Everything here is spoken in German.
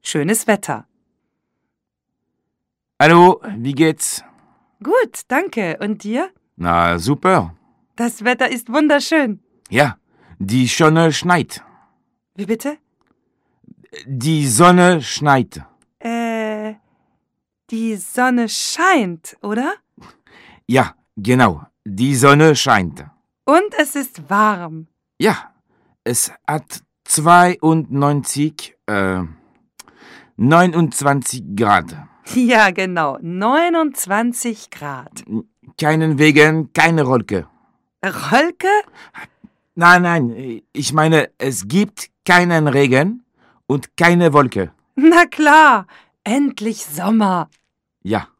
schönes Wetter. Hallo, wie geht's? Gut, danke. Und dir? Na, super. Das Wetter ist wunderschön. Ja, die Sonne schneit. Wie bitte? Die Sonne schneit. Die Sonne scheint, oder? Ja, genau. Die Sonne scheint. Und es ist warm. Ja, es hat 29 Grad. Ja, genau. 29 Grad. Keinen Wegen, keine Wolke. Rolke? Nein, ich meine, es gibt keinen Regen und keine Wolke. Na klar. Endlich Sommer. Ja.